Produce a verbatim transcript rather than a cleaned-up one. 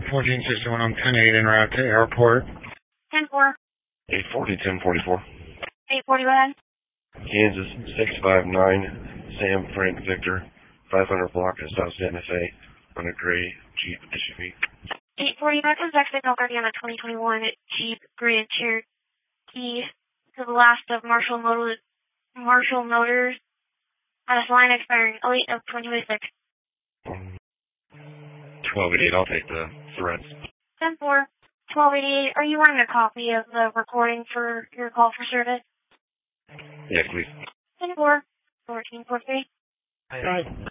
fourteen sixty-one on ten eight en route to airport. ten four. eight forty, ten forty-four. eight forty, go ahead. Kansas six five nine, Sam Frank Victor, five hundred block of South Santa Fe on a gray Jeep S U V. eight forty, back to Zach Signal Guardian on twenty twenty-one Jeep Grand Cherokee to the last of Marshall Motors, Marshall Motors on a line expiring oh eight of twenty twenty-six. twelve eighty-eight, I'll take the threats. ten four, twelve eighty-eight, are you wanting a copy of the recording for your call for service? Yes, please. ten four, fourteen forty-three. Hi.